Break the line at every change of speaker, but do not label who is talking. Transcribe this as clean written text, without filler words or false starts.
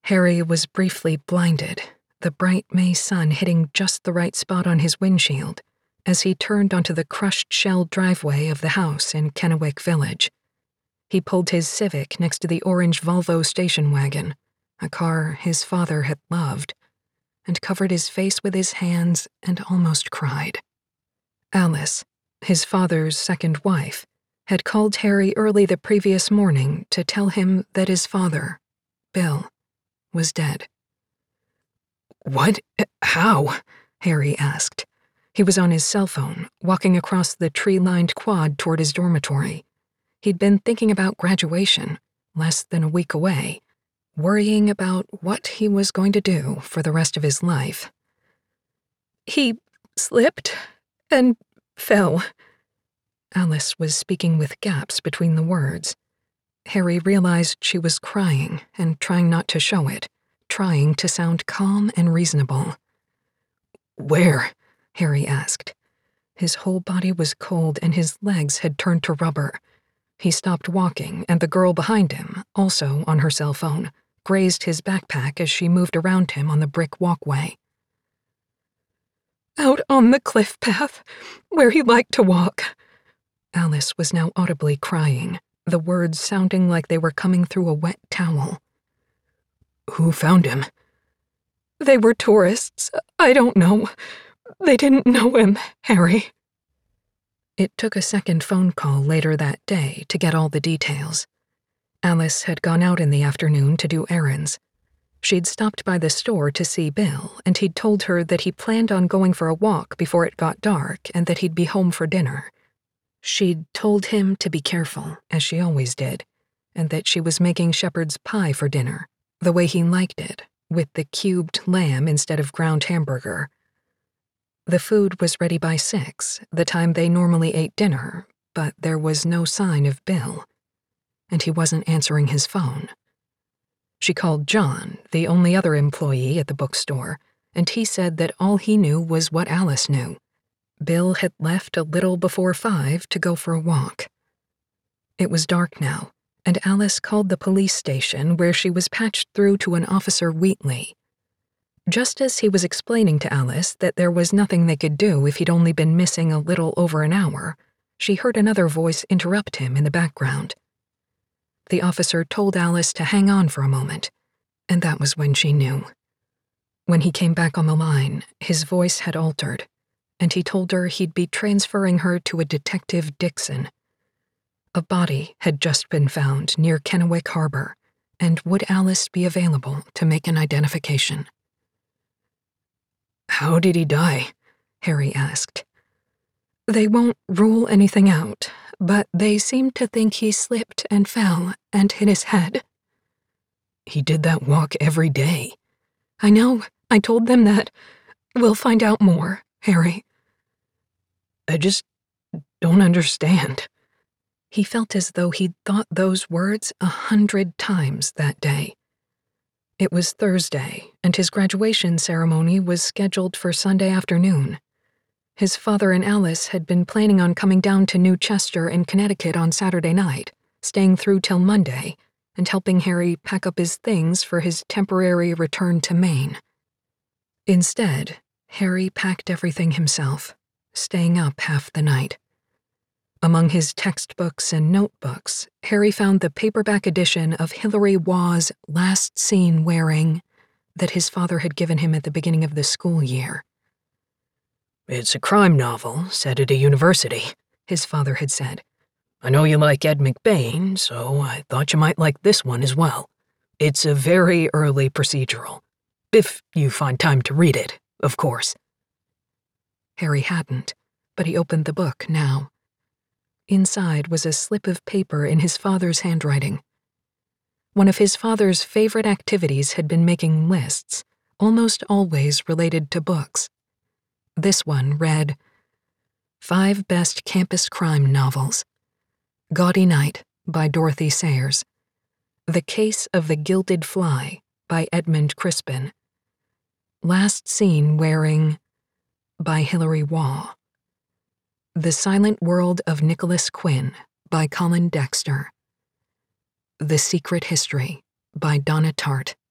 Harry was briefly blinded, the bright May sun hitting just the right spot on his windshield as he turned onto the crushed shell driveway of the house in Kennewick Village. He pulled his Civic next to the orange Volvo station wagon, a car his father had loved, and covered his face with his hands and almost cried. Alice, his father's second wife, had called Harry early the previous morning to tell him that his father, Bill, was dead. "What? How?" Harry asked. He was on his cell phone, walking across the tree-lined quad toward his dormitory. He'd been thinking about graduation, less than a week away, worrying about what he was going to do for the rest of his life. "He slipped and fell." Alice was speaking with gaps between the words. Harry realized she was crying and trying not to show it, trying to sound calm and reasonable. "Where?" Harry asked. His whole body was cold and his legs had turned to rubber. He stopped walking, and the girl behind him, also on her cell phone, grazed his backpack as she moved around him on the brick walkway. "Out on the cliff path, where he liked to walk." Alice was now audibly crying, the words sounding like they were coming through a wet towel. "Who found him?" "They were tourists. I don't know. They didn't know him, Harry." It took a second phone call later that day to get all the details. Alice had gone out in the afternoon to do errands. She'd stopped by the store to see Bill, and he'd told her that he planned on going for a walk before it got dark and that he'd be home for dinner. She'd told him to be careful, as she always did, and that she was making shepherd's pie for dinner, the way he liked it, with the cubed lamb instead of ground hamburger. The food was ready by 6, the time they normally ate dinner, but there was no sign of Bill, and he wasn't answering his phone. She called John, the only other employee at the bookstore, and he said that all he knew was what Alice knew. Bill had left a little before 5 to go for a walk. It was dark now, and Alice called the police station where she was patched through to an Officer Wheatley. Just as he was explaining to Alice that there was nothing they could do if he'd only been missing a little over an hour, she heard another voice interrupt him in the background. The officer told Alice to hang on for a moment, and that was when she knew. When he came back on the line, his voice had altered, and he told her he'd be transferring her to a Detective Dixon. A body had just been found near Kennewick Harbor, and would Alice be available to make an identification? "How did he die?" Harry asked. "They won't rule anything out, but they seem to think he slipped and fell and hit his head." "He did that walk every day." "I know. I told them that. We'll find out more, Harry." "I just don't understand." He felt as though he'd thought those words 100 times that day. It was Thursday, and his graduation ceremony was scheduled for Sunday afternoon. His father and Alice had been planning on coming down to New Chester in Connecticut on Saturday night, staying through till Monday, and helping Harry pack up his things for his temporary return to Maine. Instead, Harry packed everything himself, staying up half the night. Among his textbooks and notebooks, Harry found the paperback edition of Hilary Waugh's Last Seen Wearing that his father had given him at the beginning of the school year. "It's a crime novel set at a university," his father had said. "I know you like Ed McBain, so I thought you might like this one as well. It's a very early procedural. If you find time to read it, of course." Harry hadn't, but he opened the book now. Inside was a slip of paper in his father's handwriting. One of his father's favorite activities had been making lists, almost always related to books. This one read, 5 Best Campus Crime Novels. Gaudy Night by Dorothy Sayers. The Case of the Gilded Fly by Edmund Crispin. Last Seen Wearing by Hilary Waugh. The Silent World of Nicholas Quinn by Colin Dexter. The Secret History by Donna Tartt.